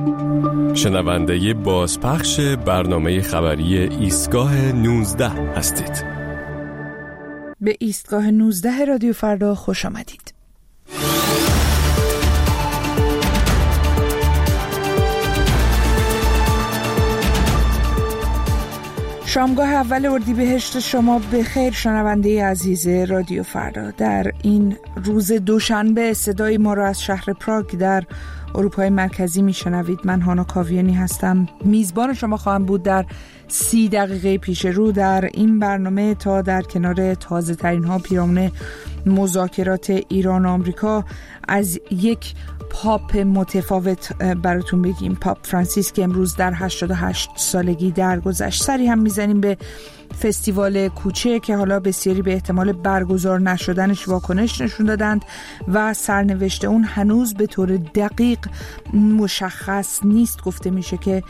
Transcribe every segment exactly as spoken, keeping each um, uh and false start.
شنونده بازپخش برنامه خبری ایستگاه نوزده هستید. به ایستگاه نوزده رادیو فردا خوش آمدید. شامگاه اول اردیبهشت شما بخیر شنونده عزیز رادیو فردا. در این روز دوشنبه صدای ما را از شهر پراگ در اروپای مرکزی میشنوید. من هانا کاویانی هستم، میزبان شما خواهم بود در سی دقیقه پیش رو در این برنامه تا در کنار تازه ترین ها پیرامون مذاکرات ایران و آمریکا از یک پاپ متفاوت براتون بگیم. پاپ فرانسیس که امروز در هشتاد و هشت سالگی درگذشت. سری هم میزنیم به فستیوال کوچه که حالا بسیاری به احتمال برگزار نشدنش واکنش نشون دادند و سرنوشت اون هنوز به طور دقیق مشخص نیست. گفته میشه که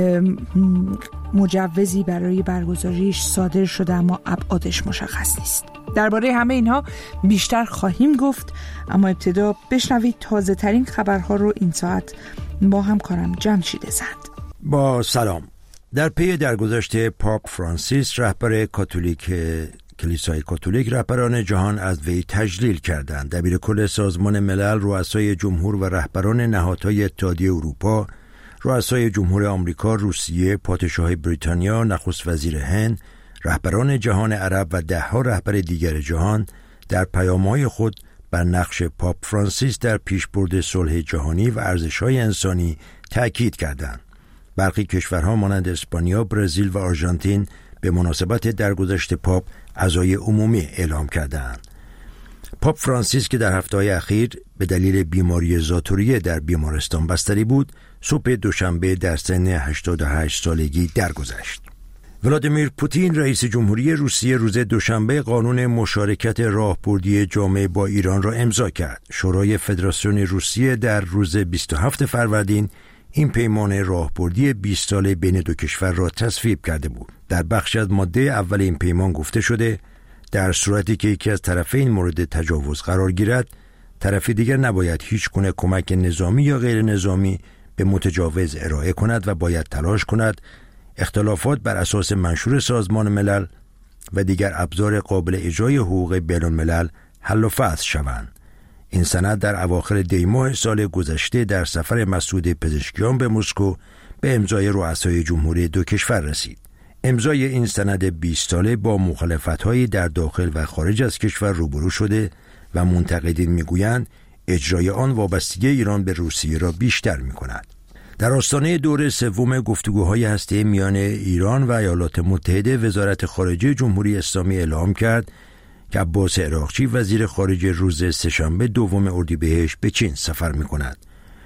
مجوزی برای برگزاریش صادر شده اما ابعادش مشخص نیست. درباره همه اینها بیشتر خواهیم گفت، اما ابتدا بشنوید تازه ترین خبرها رو این ساعت با همکارم جمشید زند. با سلام. در پی درگذشت پاپ فرانسیس رهبر کاتولیک کلیسای کاتولیک، رهبران جهان از وی تجلیل کردند. دبیر کل سازمان ملل، رؤسای جمهور و رهبران نهادهای اتحادیه اروپا، رؤسای جمهور آمریکا، روسیه، پادشاه بریتانیا، نخست وزیر هند، رهبران جهان عرب و ده‌ها رهبر دیگر جهان در پیام‌های خود بر نقش پاپ فرانسیس در پیشبرد صلح جهانی و ارزش‌های انسانی تأکید کردند. برخی کشورها مانند اسپانیا، برزیل و آرژانتین به مناسبت درگذشت پاپ عزای عمومی اعلام کردند. پاپ فرانسیس که در هفته‌های اخیر به دلیل بیماری ذاتوریه در بیمارستان بستری بود، صبح دوشنبه در سن هشتاد و هشت سالگی درگذشت. ولادیمیر پوتین رئیس جمهوری روسیه روز دوشنبه قانون مشارکت راهبردی جامعه با ایران را امضا کرد. شورای فدراسیون روسیه در روز بیست و هفتم فروردین این پیمان راهبردی بیست ساله بین دو کشور را تصویب کرده بود. در بخش از ماده اول این پیمان گفته شده در صورتی که یکی از طرفین مورد تجاوز قرار گیرد، طرف دیگر نباید هیچ گونه کمک نظامی یا غیر نظامی به متجاوز ارائه کند و باید تلاش کند اختلافات بر اساس منشور سازمان ملل و دیگر ابزار قابل اجرای حقوق بین الملل حل و فصل شوند. این سند در اواخر دی ماه سال گذشته در سفر مسعود پزشکیان به مسکو به امضای رؤسای جمهوری دو کشور رسید. امضای این سند بیست ساله با مخالفت‌های در داخل و خارج از کشور روبرو شده و منتقدین می‌گویند اجرای آن وابستگی ایران به روسیه را بیشتر می‌کند. در آستانه دوره سوم گفتگوهای هسته‌ای میان ایران و ایالات متحده، وزارت خارجه جمهوری اسلامی اعلام کرد که عباس عراقچی وزیر خارجه روز سه‌شنبه دوم اردیبهشت به چین سفر می‌کند.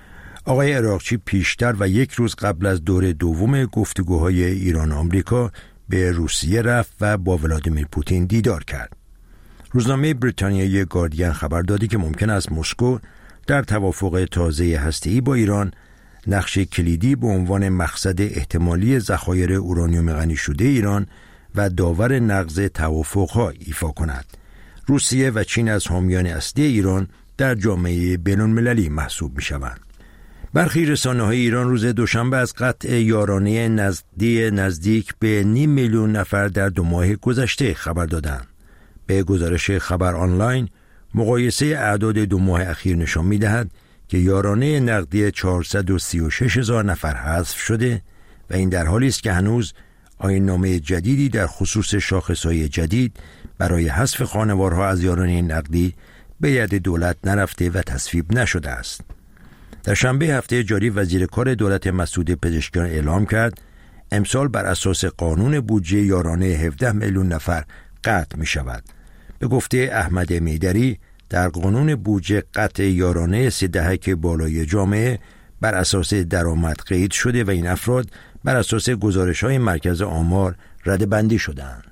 آقای عراقچی پیشتر و یک روز قبل از دوره دوم گفتگوهای ایران و آمریکا به روسیه رفت و با ولادیمیر پوتین دیدار کرد. روزنامه بریتانیایی گاردین خبر دادی که ممکن است مسکو در توافق تازه هسته‌ای با ایران نقش کلیدی به عنوان مقصد احتمالی ذخایر اورانیوم غنی شده ایران و داور نقض توافق‌ها ایفا کند. روسیه و چین از حامیان اصلی ایران در جامعه بین‌المللی محسوب می‌شوند. برخی رسانه‌های ایران روز دوشنبه از قطع یارانه نزدی نزدیک به نیم میلیون نفر در دو ماه گذشته خبر دادند. به گزارش خبر آنلاین، مقایسه اعداد دو ماه اخیر نشان می‌دهد که یارانه نقدی چهارصد و سی و شش هزار نفر حذف شده و این در حالی است که هنوز آیین‌نامه جدیدی در خصوص شاخص‌های جدید برای حذف خانوارها از یارانه نقدی به ید دولت نرفته و تصویب نشده است. در شنبه هفته جاری وزیر کار دولت مسعود پزشکیان اعلام کرد امسال بر اساس قانون بودجه یارانه هفده میلیون نفر قطع می شود. به گفته احمد میدری در قانون بودجه قطع یارانه سه دهک بالای جامعه بر اساس درآمد قید شده و این افراد بر اساس گزارش‌های مرکز آمار رده‌بندی شدند.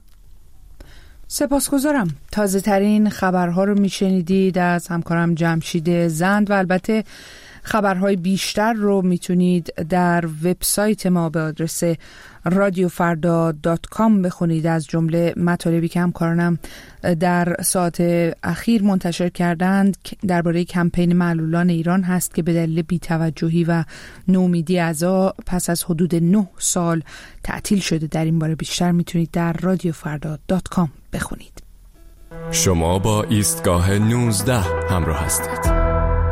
سپاسگزارم. تازه ترین خبرها رو میشنیدید از همکارم جمشید زند و البته خبرهای بیشتر رو میتونید در وبسایت ما به آدرس رادیو فردا دات کام بخونید. از جمله مطالبی که همکارانم در ساعت اخیر منتشر کردند درباره کمپین معلولان ایران هست که به دلیل بی‌توجهی و نومیدی اعضا پس از حدود نه سال تعطیل شده. در این باره بیشتر میتونید در رادیو فردا دات کام بخونید. شما با ایستگاه نوزده همراه هستید.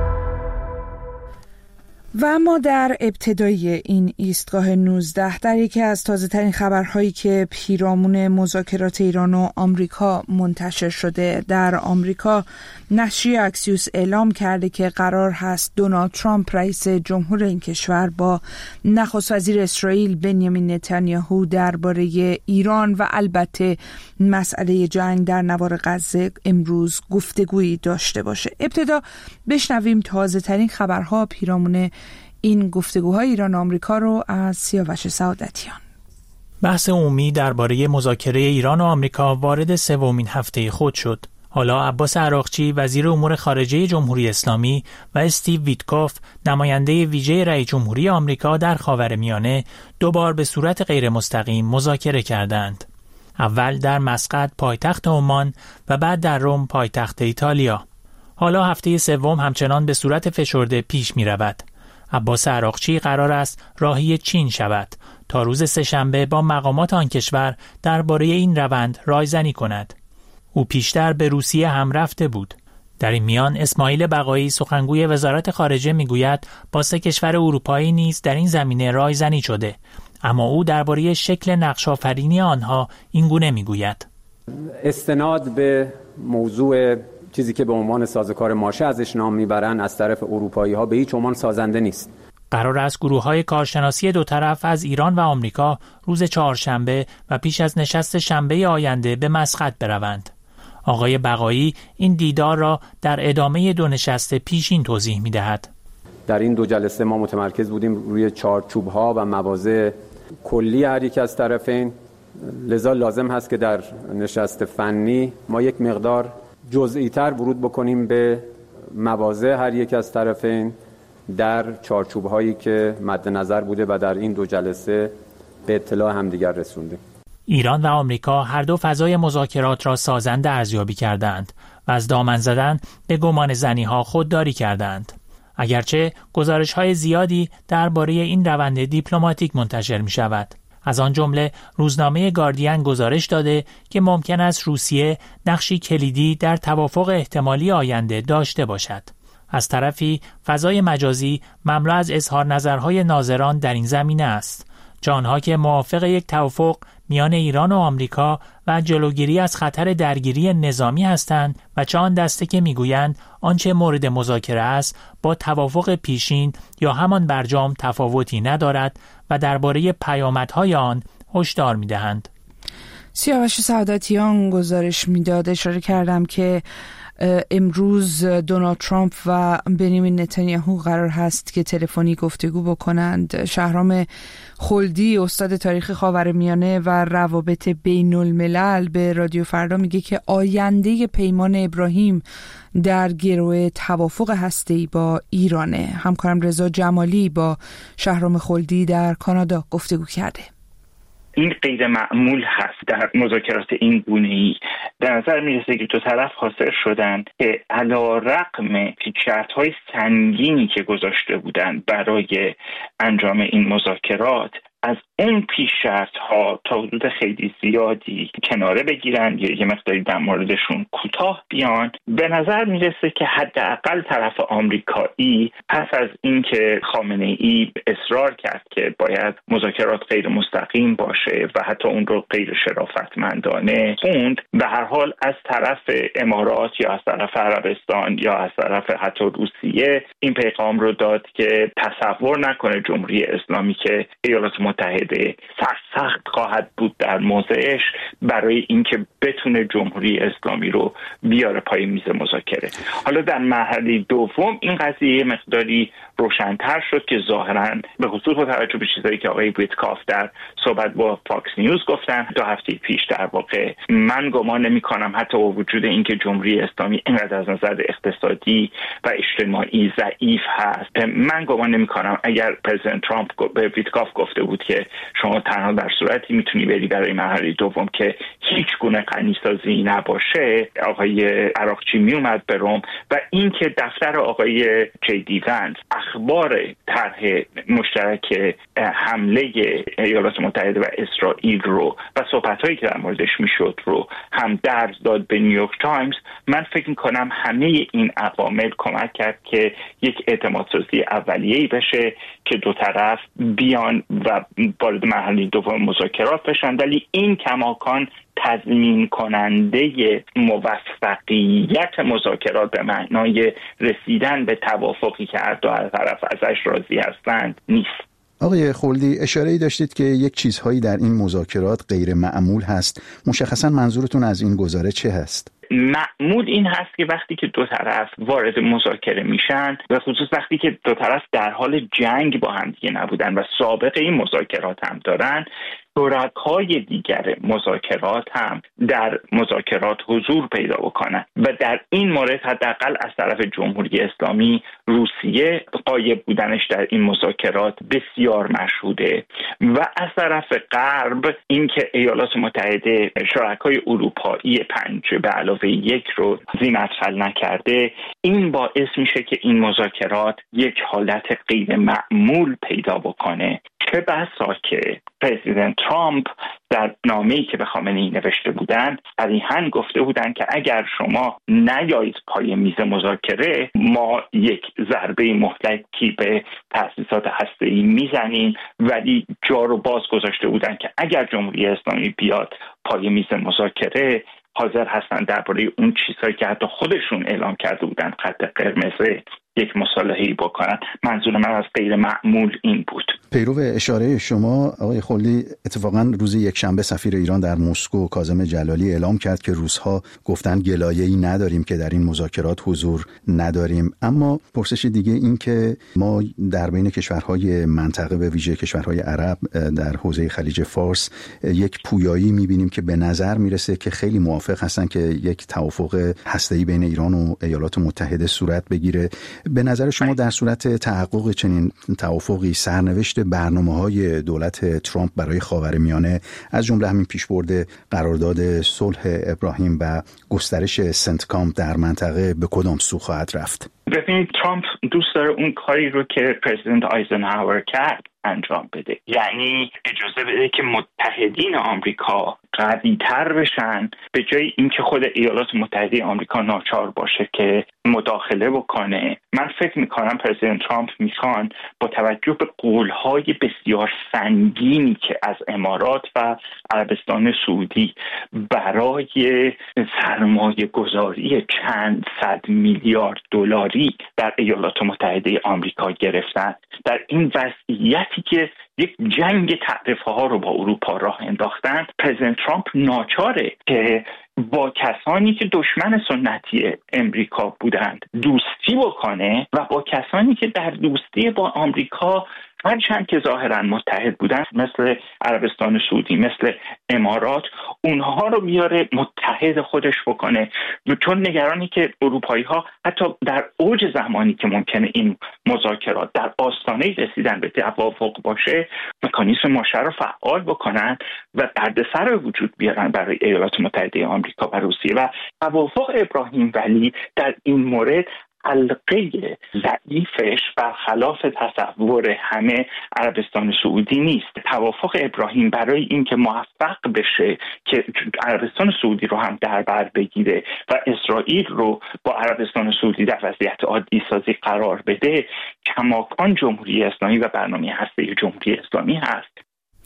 و اما در ابتدای این ایستگاه نوزده در یکی از تازه ترین خبرهایی که پیرامون مذاکرات ایران و آمریکا منتشر شده، در آمریکا نشریه اکسیوس اعلام کرده که قرار هست دونالد ترامپ رئیس جمهور این کشور با نخست وزیر اسرائیل بنیامین نتانیاهو درباره ایران و البته مسئله جنگ در نوار غزه امروز گفتگویی داشته باشه. ابتدا بشنویم تازه ترین خبرها پیرامون این گفتگوهای ایران و آمریکا رو از سیاوش سعادتیان. بحث عمومی درباره مذاکره ایران و آمریکا وارد سومین هفته خود شد. حالا عباس عراقچی وزیر امور خارجه جمهوری اسلامی و استیو ویتکوف نماینده ویژه رئیس جمهوری آمریکا در خاورمیانه دوبار به صورت غیر مستقیم مذاکره کردند. اول در مسقط پایتخت عمان و بعد در روم پایتخت ایتالیا. حالا هفته سوم همچنان به صورت فشرده پیش می رود. عباس عراقچی قرار است راهی چین شود تا روز سه‌شنبه با مقامات آن کشور درباره این روند رایزنی کند. او پیشتر به روسیه هم رفته بود. در این میان اسماعیل بقایی سخنگوی وزارت خارجه میگوید با سه کشور اروپایی نیز در این زمینه رایزنی شده، اما او درباره شکل نقش‌آفرینی آنها این گونه میگوید: استناد به موضوع چیزی که به عنوان سازوکار ماشه ازش نام میبرن از طرف اروپایی‌ها به هیچ عنوان سازنده نیست. قرار است گروه‌های کارشناسی دو طرف از ایران و آمریکا روز چهارشنبه و پیش از نشست شنبه آینده به مسقط بروند. آقای بقایی این دیدار را در ادامه دو نشست پیشین توضیح می‌دهد. در این دو جلسه ما متمرکز بودیم روی چارچوب‌ها و مواضع کلی هر یک از طرفین، لذا لازم هست که در نشست فنی ما یک مقدار جزئی‌تر ورود بکنیم به مواضع هر یک از طرفین در چارچوب‌هایی که مد نظر بوده و در این دو جلسه به اطلاع همدیگر رسوندیم. ایران و آمریکا هر دو فضای مذاکرات را سازنده ارزیابی کردند و از دامن زدن به گمان زنی‌ها خودداری کردند. اگرچه گزارش‌های زیادی درباره این روند دیپلماتیک منتشر می‌شود. از آن جمله روزنامه گاردین گزارش داده که ممکن است روسیه نقشی کلیدی در توافق احتمالی آینده داشته باشد. از طرفی فضای مجازی مملو از اظهار نظرهای ناظران در این زمینه است، جانها که موافق یک توافق میان ایران و آمریکا و جلوگیری از خطر درگیری نظامی هستند و چه آن دسته که میگویند آنچه مورد مذاکره است با توافق پیشین یا همان برجام تفاوتی ندارد و درباره پیامدهای آن هشدار میدهند. سیاوش سعادتیان گزارش میداد. اشاره کردم که امروز دونالد ترامپ و بنیامین نتانیاهو قرار هست که تلفنی گفتگو بکنند. شهرام خلدی استاد تاریخ خاورمیانه و روابط بین الملل به رادیو فردا میگه که آینده پیمان ابراهیم در گروه توافق هسته‌ای با ایرانه. همکارم رضا جمالی با شهرام خلدی در کانادا گفتگو کرده. این غیر معمول هست در مذاکرات این گونه‌ای. به نظر میرسه که دو طرف حاضر شدن که علی رغم پیش‌شرط‌های سنگینی که گذاشته بودند برای انجام این مذاکرات، از اون پیش شرط ها تا حدود خیلی زیادی کناره بگیرن یا یه مقداری در موردشون کوتاه بیان. به نظر میرسه که حداقل طرف آمریکایی پس از اینکه خامنه‌ای اصرار کرد که باید مذاکرات غیر مستقیم باشه و حتی اون رو غیر شرافتمندانه خوند، به هر حال از طرف امارات یا از طرف عربستان یا از طرف حتی روسیه این پیغام رو داد که تصور نکنه جمهوری اسلامی که ایالات متحده سرسخت خواهد بود در موضعش برای اینکه بتونه جمهوری اسلامی رو بیاره پای میز مذاکره. حالا در مرحله دوم این قضیه مقداری روشن‌تر شد که ظاهراً به خصوص با توجه به چیزایی که آقای ویتکاف در صحبت با فاکس نیوز گفتن دو هفته پیش، در واقع من گمان نمی‌کنم حتی با وجود اینکه جمهوری اسلامی اینقدر از نظر اقتصادی و اجتماعی ضعیف هست، من گمان نمی‌کنم اگر پرزیدنت ترامپ به ویتکاف گفته بود که شما تنها در صورتی میتونی بری برای مرحله دوم که هیچ گونه غنیسازی نباشه، آقای عراقچی میومد به روم و اینکه دفتر آقای جی دی ونس اخبار طرح مشترک حمله ایالات متحده و اسرائیل رو و صحبت‌هایی که در موردش میشد رو هم درز داد به نیویورک تایمز، من فکر می‌کنم همه این عوامل کمک کرد که یک اعتمادسازی اولیه‌ای بشه که دو طرف بیان و وارد مرحله دوم مذاکرات بشن، ولی این کماکان تضمین کننده موفقیت مذاکرات به معنای رسیدن به توافقی که هر دو طرف ازش راضی هستند نیست. آقای خلدی، اشاره‌ای داشتید که یک چیزهایی در این مذاکرات غیر معمول هست. مشخصاً منظورتون از این گزاره چه هست؟ معمول این هست که وقتی که دو طرف وارد مذاکره میشن و خصوص وقتی که دو طرف در حال جنگ با هم دیگه نبودن و سابقه این مذاکرات هم دارن، شرکای دیگر مذاکرات هم در مذاکرات حضور پیدا بکنن و در این مورد حداقل از طرف جمهوری اسلامی روسیه غایب بودنش در این مذاکرات بسیار مشهوده و از طرف غرب اینکه ایالات متحده شرکای اروپایی پنج به علاوه یک رو ذی‌مدخل نکرده، این باعث میشه که این مذاکرات یک حالت غیر معمول پیدا بکنه. چه بسا که پرزیدنت ترامپ در نامه‌ای که به خامنه‌ای نوشته بودند صریحاً گفته بودند که اگر شما نیایید پای میز مذاکره، ما یک ضربه مهلکی به تأسیسات هسته‌ای میزنیم، ولی جا رو باز گذاشته بودند که اگر جمهوری اسلامی بیاد پای میز مذاکره، حاضر هستن درباره اون چیزهایی که حتی خودشون اعلام کرده بودن خط قرمز یک مصالحه‌ای بکنن. منظور من از غیر معمول این بود. پیرو اشاره شما آقای خلدی، اتفاقا روز یکشنبه سفیر ایران در مسکو کاظم جلالی اعلام کرد که روس‌ها گفتن گلایه‌ای نداریم که در این مذاکرات حضور نداریم. اما پرسش دیگه این که ما در بین کشورهای منطقه به ویژه کشورهای عرب در حوزه خلیج فارس یک پویایی می‌بینیم که به نظر میرسه که خیلی موافق هستن که یک توافق هسته‌ای بین ایران و ایالات متحده صورت بگیره. به نظر شما در صورت تحقق چنین توافقی سرنوشت برنامه‌های دولت ترامپ برای خاورمیانه از جمله همین پیشبرد قرارداد صلح ابراهیم و گسترش سنتکام در منطقه به کدام سو خواهد رفت؟ ببینید، ترامپ دوست داره اون کاری رو که پرزیدنت آیزنهاور کرد انجام بده، یعنی اجازه بده که متحدین آمریکا قوی‌تر بشن به جای اینکه خود ایالات متحده آمریکا ناچار باشه که مداخله بکنه. من فکر میکنم پرزیدنت ترامپ میخوان با توجه به قولهای بسیار سنگینی که از امارات و عربستان سعودی برای سرمایه گذاری چند صد میلیارد دلاری در ایالات متحده آمریکا گرفتن، در این وضعیتی که یک جنگ تعرفه ها رو با اروپا راه انداختن، پرزیدنت ترامپ ناچاره که با کسانی که دشمن سنتی امریکا بودند دوستی بکنه و با کسانی که در دوستی با آمریکا هرچند که ظاهرا متحد بودن مثل عربستان سعودی، مثل امارات، اونها رو بیاره متحد خودش بکنه، چون نگرانی که اروپایی ها حتی در اوج زمانی که ممکنه این مذاکرات در آستانه رسیدن به توافق باشه، مکانیزم ماشه رو فعال بکنن و دردسر وجود بیارن برای ایالات متحده آمریکا و روسیه. و توافق ابراهیم ولی در این مورد حلقه ضعیفش برخلاف تصور همه عربستان سعودی نیست. توافق ابراهیم برای اینکه موفق بشه که عربستان سعودی رو هم در بر بگیره و اسرائیل رو با عربستان سعودی در وضعیت عادی سازی قرار بده، کماکان جمهوری اسلامی و برنامه هسته جمهوری اسلامی هست.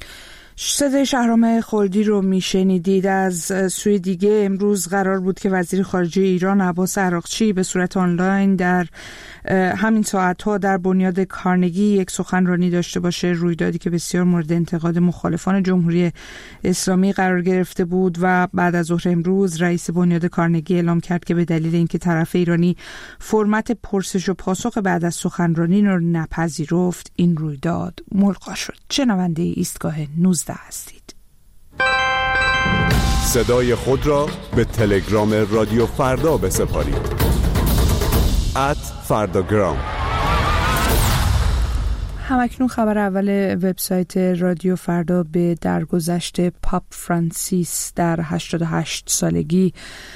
صدای شهرام خلدی رو میشنیدید. از سوی دیگه امروز قرار بود که وزیر خارجه ایران عباس عراقچی به صورت آنلاین در همین ساعتها در بنیاد کارنگی یک سخنرانی داشته باشه، رویدادی که بسیار مورد انتقاد مخالفان جمهوری اسلامی قرار گرفته بود و بعد از ظهر امروز رئیس بنیاد کارنگی اعلام کرد که به دلیل اینکه طرف ایرانی فرمت پرسش و پاسخ بعد از سخنرانی رو نپذیرفت، این رویداد ملغا شد. شنونده ایستگاه نوزده هستید. صدای خود را به تلگرام رادیو فردا بسپارید. ات فرداگرام. همکنون خبر اول وبسایت رادیو فردا به درگذشت پاپ فرانسیس در هشتاد و هشت سالگی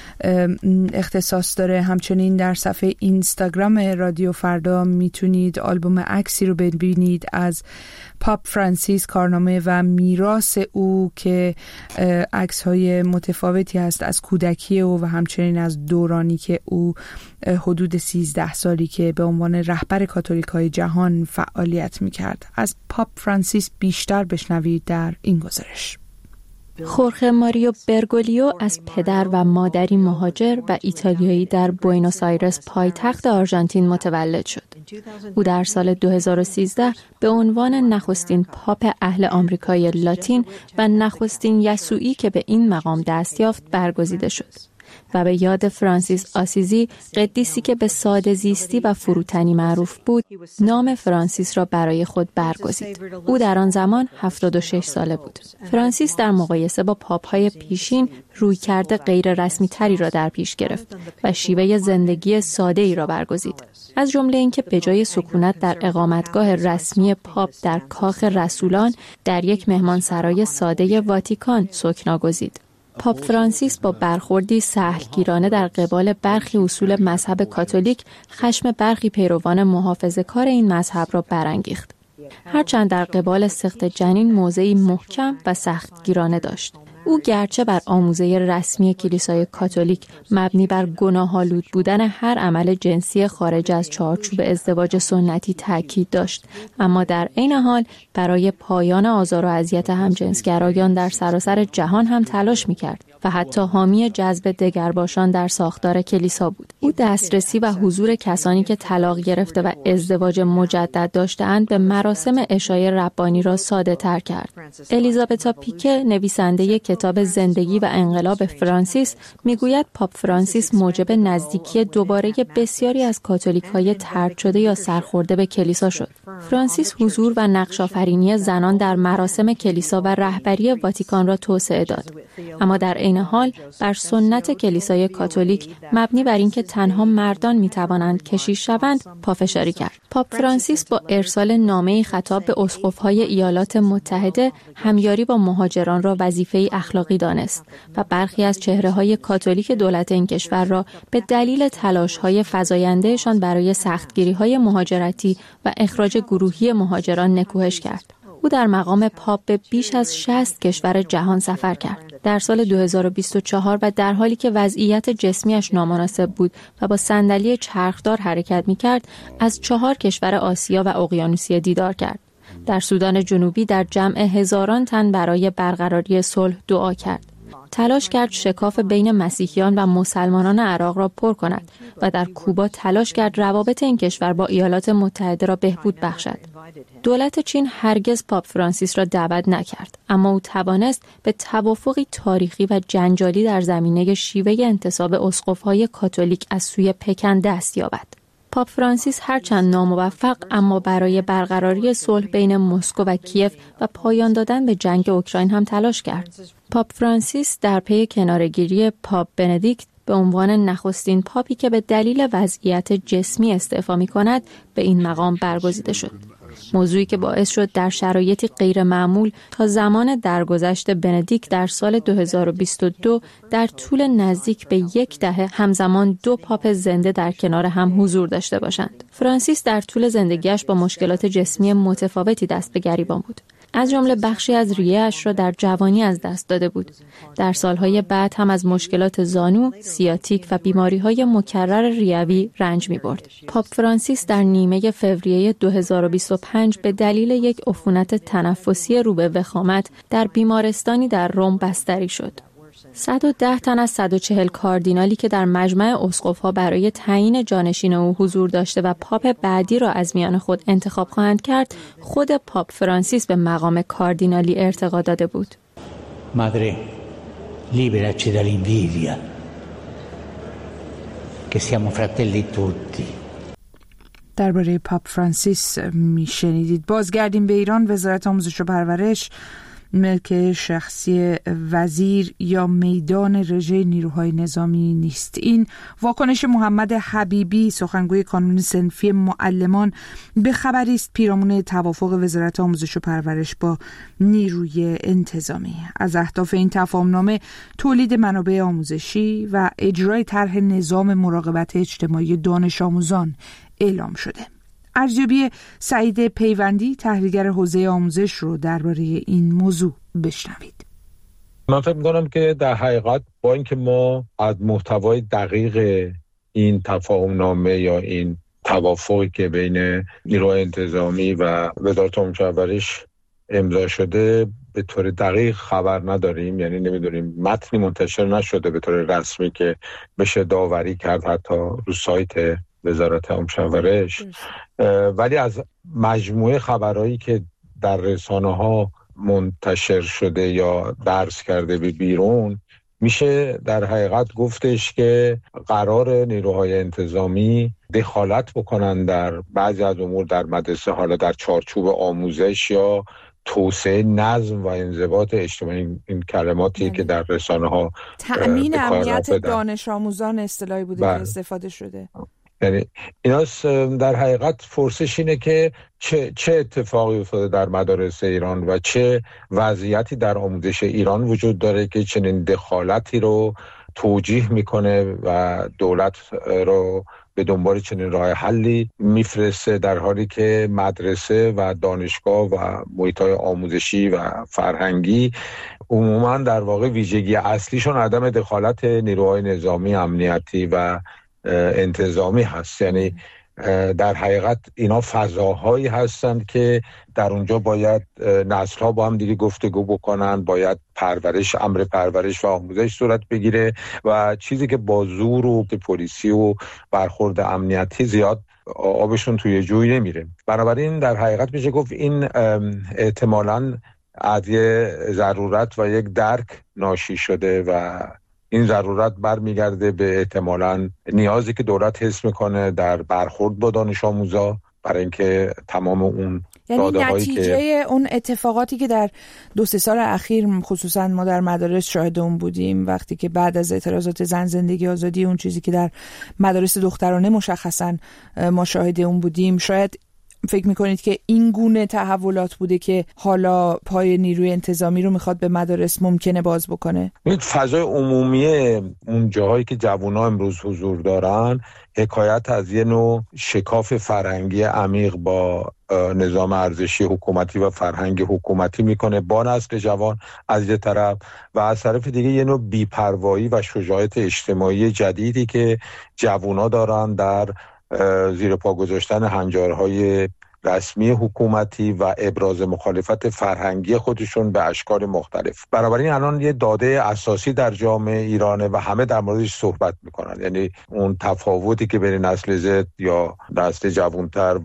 اختصاص داره. همچنین در صفحه اینستاگرام رادیو فردا میتونید آلبوم عکسی رو ببینید از پاپ فرانسیس، کارنامه و میراث او که عکس‌های متفاوتی هست از کودکی او و همچنین از دورانی که او حدود سیزده سالی که به عنوان رهبر کاتولیک‌های جهان فعالیت میکرد. از پاپ فرانسیس بیشتر بشنوید در این گزارش. خورخه ماریو برگولیو از پدر و مادری مهاجر و ایتالیایی در بوئنوس آیرس پایتخت آرژانتین متولد شد. او در سال دو هزار و سیزده به عنوان نخستین پاپ اهل آمریکای لاتین و نخستین یسوعی که به این مقام دست یافت برگزیده شد و به یاد فرانسیس آسیزی، قدیسی که به ساده زیستی و فروتنی معروف بود، نام فرانسیس را برای خود برگزید. او در آن زمان هفتاد و شش ساله بود. فرانسیس در مقایسه با پاپ‌های پیشین رویکرد غیر رسمی تری را در پیش گرفت و شیوه زندگی ساده‌ای را برگزید. از جمله اینکه به جای سکونت در اقامتگاه رسمی پاپ در کاخ رسولان، در یک مهمانسرای ساده واتیکان سکنا گزید. پاپ فرانسیس با برخوردی سهلگیرانه در قبال برخی اصول مذهب کاتولیک خشم برخی پیروان محافظه‌کار این مذهب را برانگیخت. هرچند در قبال سقط جنین موضعی محکم و سختگیرانه داشت. او گرچه بر آموزه رسمی کلیسای کاتولیک مبنی بر گناه‌آلود بودن هر عمل جنسی خارج از چارچوب ازدواج سنتی تاکید داشت، اما در عین حال برای پایان آزار و اذیت همجنسگرایان در سراسر جهان هم تلاش می‌کرد و حتی حامی جذب دگرباشان در ساختار کلیسا بود. او دسترسی و حضور کسانی که طلاق گرفته و ازدواج مجدد داشته‌اند به مراسم عشای ربانی را ساده‌تر کرد. الیزابتا پیکه، نویسنده کتاب زندگی و انقلاب فرانسیس، میگوید پاپ فرانسیس موجب نزدیکی دوباره بسیاری از کاتولیک‌های طرد شده یا سرخورده به کلیسا شد. فرانسیس حضور و نقش آفرینی زنان در مراسم کلیسا و رهبری واتیکان را توسعه داد، اما در عین حال بر سنت کلیسای کاتولیک مبنی بر اینکه تنها مردان میتوانند کشیش شوند پافشاری کرد. پاپ فرانسیس با ارسال نامه‌ای خطاب به اسقف‌های ایالات متحده همیاری با مهاجران را وظیفه‌ای اخلاقی دانست و برخی از چهره‌های کاتولیک دولت این کشور را به دلیل تلاش‌های فزایندهشان برای سختگیری‌های مهاجرتی و اخراج گروهی مهاجران نکوهش کرد. او در مقام پاپ به بیش از شصت کشور جهان سفر کرد. در سال دو هزار و بیست و چهار و در حالی که وضعیت جسمیش نامناسب بود و با صندلی چرخدار حرکت می‌کرد، از چهار کشور آسیا و اقیانوسیه دیدار کرد. در سودان جنوبی در جمع هزاران تن برای برقراری صلح دعا کرد. تلاش کرد شکاف بین مسیحیان و مسلمانان عراق را پر کند و در کوبا تلاش کرد روابط این کشور با ایالات متحده را بهبود بخشد. دولت چین هرگز پاپ فرانسیس را دعوت نکرد، اما او توانست به توافقی تاریخی و جنجالی در زمینه شیوه انتصاب اسقف‌های کاتولیک از سوی پکن دست یابد. پاپ فرانسیس هرچند ناموفق اما برای برقراری صلح بین مسکو و کیف و پایان دادن به جنگ اوکراین هم تلاش کرد. پاپ فرانسیس در پی کناره‌گیری پاپ بندیکت به عنوان نخستین پاپی که به دلیل وضعیت جسمی استعفا می‌کند به این مقام برگزیده شد. موضوعی که باعث شد در شرایطی غیر معمول تا زمان درگذشت بندیکت در سال دو هزار و بیست و دو در طول نزدیک به یک دهه همزمان دو پاپ زنده در کنار هم حضور داشته باشند. فرانسیس در طول زندگیش با مشکلات جسمی متفاوتی دست به گریبان بود. از جمله بخشی از ریه‌اش را در جوانی از دست داده بود. در سالهای بعد هم از مشکلات زانو، سیاتیک و بیماری‌های مکرر ریوی رنج می‌برد. پاپ فرانسیس در نیمه فوریه دو هزار و بیست و پنج به دلیل یک عفونت تنفسی رو به وخامت در بیمارستانی در روم بستری شد. صد و ده تن از صد و چهل کاردینالی که در مجمع اسقف‌ها برای تعیین جانشین او حضور داشته و پاپ بعدی را از میان خود انتخاب خواهند کرد، خود پاپ فرانسیس به مقام کاردینالی ارتقا داده بود. مادره liberaci dall'invidia che siamo fratelli tutti. درباره پاپ فرانسیس میشنیدید. بازگردیم به ایران. وزارت آموزش و پرورش ملک شخصی وزیر یا میدان رژه نیروهای نظامی نیست. این واکنش محمد حبیبی، سخنگوی کانون صنفی معلمان، به خبری است پیرامون توافق وزارت آموزش و پرورش با نیروی انتظامی. از اهداف این تفاهمنامه تولید منابع آموزشی و اجرای طرح نظام مراقبت اجتماعی دانش آموزان اعلام شده. ارزیابی سعید پیوندی، تحلیلگر حوزه آموزش، رو درباره این موضوع بشنوید. من فکر می‌کنم که در حقیقت با اینکه ما از محتوای دقیق این تفاهمنامه یا این توافقی که بین نیروهای انتظامی و وزارت آموزش و پرورش امضا شده به طور دقیق خبر نداریم، یعنی نمی‌دونیم، متنی منتشر نشده به طور رسمی که بشه داوری کرد حتی رو سایت وزارت آموزش و پرورش، ولی از مجموعه خبرهایی که در رسانه‌ها منتشر شده یا درس کرده به بیرون میشه در حقیقت گفتش که قرار نیروهای انتظامی دخالت بکنن در بعضی از امور در مدرسه، حالا در چارچوب آموزش یا توسعه نظم و انضباط اجتماعی. این کلماتی یعنی که در رسانه‌ها تأمین امنیت دانش آموزان اصطلاحی بوده که استفاده شده. یعنی اینا در حقیقت فرصش اینه که چه, چه اتفاقی افتاده در مدارس ایران و چه وضعیتی در آموزش ایران وجود داره که چنین دخالتی رو توجیه میکنه و دولت رو به دنبال چنین راه حلی میفرسته، در حالی که مدرسه و دانشگاه و محیط‌های آموزشی و فرهنگی عموما در واقع ویژگی اصلیشون عدم دخالت نیروهای نظامی، امنیتی و انتظامی هست. یعنی در حقیقت اینا فضاهایی هستند که در اونجا باید نسل‌ها با هم دیگه گفتگو بکنن، باید پرورش، امر پرورش و آموزش صورت بگیره و چیزی که با زور و پلیسی و برخورد امنیتی زیاد آبشون توی جوی نمیره. بنابراین در حقیقت میشه گفت این احتمالاً از یه ضرورت و یک درک ناشی شده و این ضرورت برمیگرده به احتمالاً نیازی که دولت حس میکنه در برخورد با دانش آموزا برای اینکه تمام اون یعنی نتیجه که اون اتفاقاتی که در دو سه سال اخیر خصوصا ما در مدارس شاهد اون بودیم، وقتی که بعد از اعتراضات زن زندگی آزادی، اون چیزی که در مدارس دخترانه مشخصا ما شاهد اون بودیم، شاید فکر میکنید که این گونه تحولات بوده که حالا پای نیروی انتظامی رو میخواد به مدارس ممکنه باز بکنه؟ این فضای عمومی اون جاهایی که جوان‌ها امروز حضور دارن حکایت از یه نوع شکاف فرهنگی عمیق با نظام ارزشی حکومتی و فرهنگ حکومتی میکنه با نسل جوان از یه طرف، و از طرف دیگه یه نوع بی‌پروایی و شجاعت اجتماعی جدیدی که جوان‌ها دارن در زیر پا گذاشتن هنجارهای رسمی حکومتی و ابراز مخالفت فرهنگی خودشون به اشکال مختلف. بنابراین الان یه داده اساسی در جامعه ایرانه و همه در موردش صحبت میکنن، یعنی اون تفاوتی که بین نسل زد یا نسل جوانتر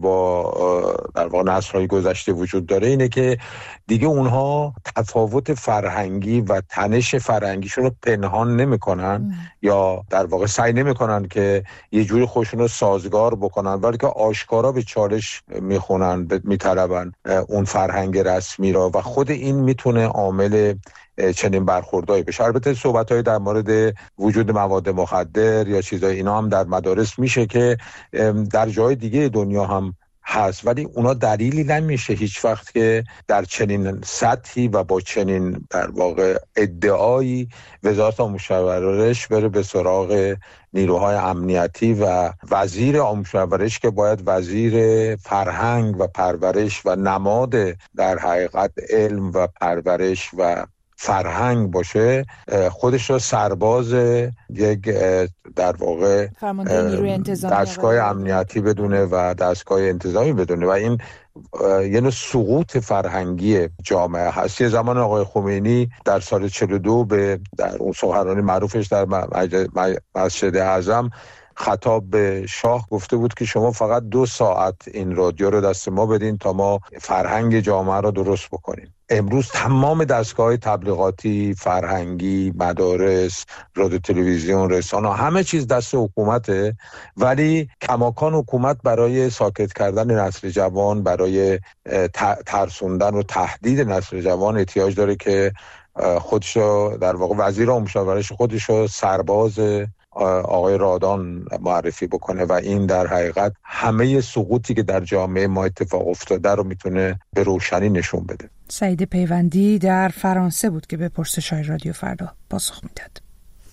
با در واقع نسل‌های گذشته وجود داره اینه که دیگه اونها تفاوت فرهنگی و تنش فرهنگیشون رو پنهان نمیکنن یا در واقع سعی نمیکنن که یه جوری خودشون رو سازگار بکنن، ولی که آشکارا به چالش میخورن خونن میطلبن اون فرهنگ رسمی را و خود این میتونه عامل چنین برخوردایی بشه. البته صحبت‌های در مورد وجود مواد مخدر یا چیزای اینا هم در مدارس میشه که در جای دیگه دنیا هم هست، ولی اونا دلیلی نمیشه هیچ وقت که در چنین سطحی و با چنین در واقع ادعایی وزارت آموزش و پرورش بره به سراغ نیروهای امنیتی و وزیر آموزش و پرورش که باید وزیر فرهنگ و پرورش و نماد در حقیقت علم و پرورش و فرهنگ باشه، خودش رو سرباز یک در واقع دستگاه امنیتی بدونه و دستگاه انتظامی بدونه و این یه نوع سقوط فرهنگی جامعه هست. یه زمان آقای خمینی در سال چهل و دو به در اون سخنرانی معروفش در مسجد اعظم خطاب به شاه گفته بود که شما فقط دو ساعت این رادیو رو دست ما بدین تا ما فرهنگ جامعه رو درست بکنیم. امروز تمام دستگاه‌های تبلیغاتی، فرهنگی، مدارس، رادیو، تلویزیون، رسانه، همه چیز دست حکومته، ولی کماکان حکومت برای ساکت کردن نسل جوان، برای ترسوندن و تهدید نسل جوان احتیاج داره که خودشو در واقع وزیر امور شورش خودشو سرباز آقای رادان معرفی بکنه و این در حقیقت همه سقوطی که در جامعه ما اتفاق افتاده رو میتونه به روشنی نشون بده. سعید پیوندی در فرانسه بود که به پرسش‌های رادیو فردا پاسخ میداد.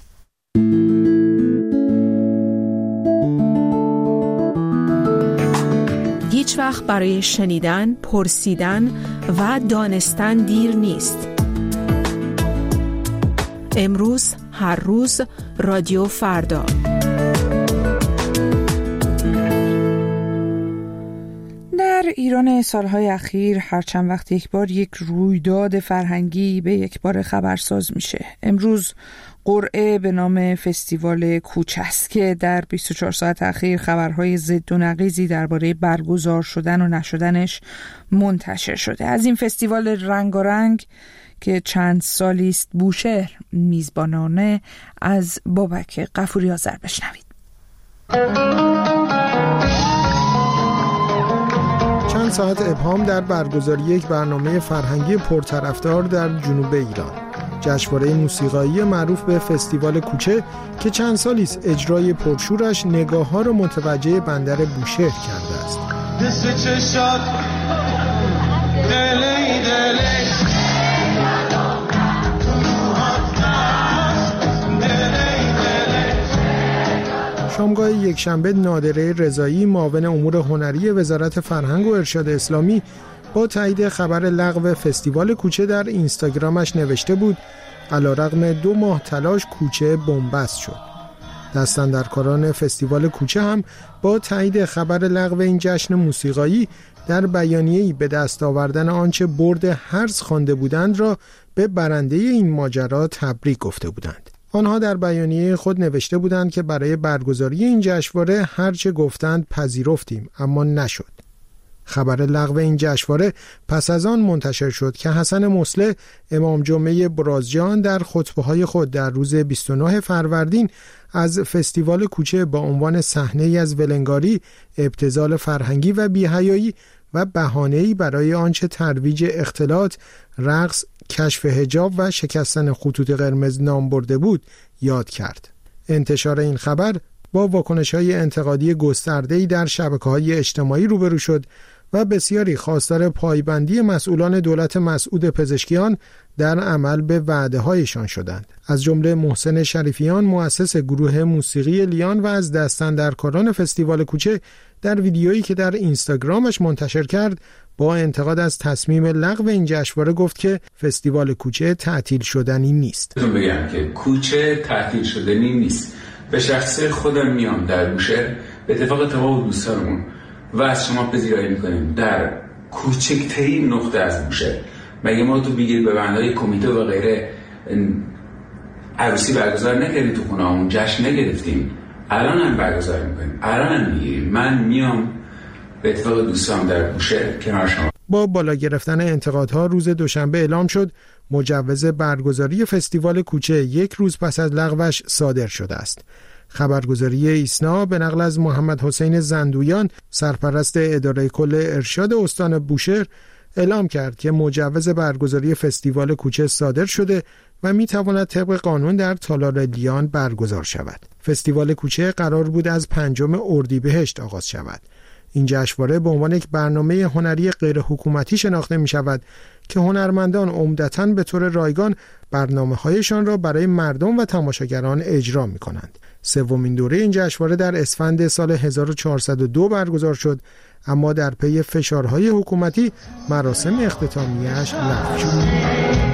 هیچ وقت برای شنیدن، پرسیدن و دانستن دیر نیست. امروز، هر روز، رادیو فردا. در ایران سالهای اخیر هر چند وقت یک بار یک رویداد فرهنگی به یک بار خبرساز میشه. امروز قرعه به نام فستیوال کوچه است که در بیست و چهار ساعت اخیر خبرهای ضد و نقیضی درباره برگزار شدن و نشدنش منتشر شده. از این فستیوال رنگارنگ که چند سالی است بوشهر میزبانانه، از بابک غفوری آذر بشنوید. چند ساعت ابهام در برگزاری یک برنامه فرهنگی پرطرفدار در جنوب ایران، جشنواره موسیقایی معروف به فستیوال کوچه که چند سالی است اجرای پرشورش نگاه‌ها را متوجه بندر بوشهر کرده است. شامگاه یکشنبه نادره رضایی معاون امور هنری وزارت فرهنگ و ارشاد اسلامی با تایید خبر لغو فستیوال کوچه در اینستاگرامش نوشته بود علیرغم دو ماه تلاش کوچه بن‌بست شد. دستاندرکاران فستیوال کوچه هم با تایید خبر لغو این جشن موسیقایی در بیانیه‌ای به دست آوردن آنچه برد هرز خوانده بودند را به برنده این ماجرا تبریک گفته بودند. آنها در بیانیه خود نوشته بودند که برای برگزاری این جشنواره هرچه گفتند پذیرفتیم اما نشد. خبر لغو این جشنواره پس از آن منتشر شد که حسن مصلح امام جمعه برازجان در خطبه‌های خود در روز بیست و نه فروردین از فستیوال کوچه با عنوان صحنه‌ای از ولنگاری، ابتذال فرهنگی و بی‌حیایی و بهانه‌ای برای آنچه ترویج اختلاط، رقص، کشف حجاب و شکستن خطوط قرمز نام برده بود یاد کرد. انتشار این خبر با واکنش‌های انتقادی گسترده‌ای در شبکه‌های اجتماعی روبرو شد و بسیاری خواستار پایبندی مسئولان دولت مسعود پزشکیان در عمل به وعده‌هایشان شدند. از جمله محسن شریفیان، مؤسس گروه موسیقی لیان و از دستاندرکاران فستیوال کوچه، در ویدیویی که در اینستاگرامش منتشر کرد با انتقاد از تصمیم لغو این جشنواره گفت که فستیوال کوچه تعطیل شدنی نیست. بگم که کوچه تعطیل شدنی نیست. به شخصه خودم میام در بوشهر به اتفاق تمام دوستانمون و از شما پذیرایی میکنیم در کوچکترین نقطه از بوشهر. مگه ما تو بگید به بندهای کمیته و غیره عروسی برگزار نکردیم، تو خونه‌مون جشن نگرفتیم، الان هم برگزار میکنیم، الان هم میگیریم. من میام به اتفاق دوستان در بوشهر کنار شما. با بالا گرفتن انتقادها روز دوشنبه اعلام شد مجوز برگزاری فستیوال کوچه یک روز پس از لغوش صادر شده است. خبرگزاری ایسنا به نقل از محمد حسین زندویان، سرپرست اداره کل ارشاد استان بوشهر، اعلام کرد که مجوز برگزاری فستیوال کوچه صادر شده و میتواند طبق قانون در تالار لیان برگزار شود. فستیوال کوچه قرار بود از پنجم اردیبهشت آغاز شود. این جشنواره به عنوان یک برنامه هنری غیر حکومتی شناخته می شود که هنرمندان عمدتاً به طور رایگان برنامه‌هایشان را برای مردم و تماشاگران اجرا می کنند. سومین دوره این جشنواره در اسفند سال هزار و چهارصد و دو برگزار شد، اما در پی فشارهای حکومتی مراسم اختتامیه‌اش لغو شد.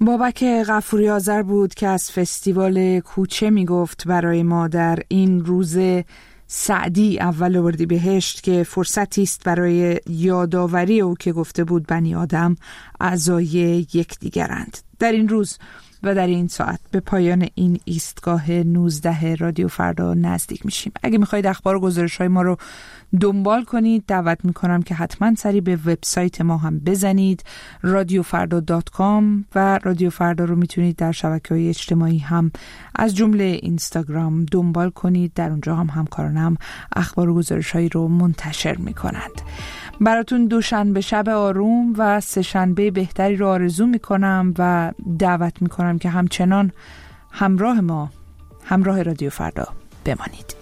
بابک غفوری آذر بود که از فستیوال کوچه می گفت برای ما در این روز سعدی اول اردیبهشت که فرصتی است برای یادآوری او که گفته بود بنی آدم اعضای یکدیگرند. در این روز و در این ساعت به پایان این ایستگاه نوزده رادیو فردا نزدیک میشیم. اگه میخواید اخبار و گزارش‌های ما رو دنبال کنید دعوت میکنم که حتما سری به وبسایت ما هم بزنید رادیو فردا دات کام و رادیو فردا رو میتونید در شبکه‌های اجتماعی هم از جمله اینستاگرام دنبال کنید. در اونجا هم همکارانم اخبار و گزارش‌هایی رو منتشر میکنند. براتون دوشنبه شب آروم و سه شنبه بهتری رو آرزو میکنم و دعوت میکنم که همچنان همراه ما، همراه رادیو فردا بمانید.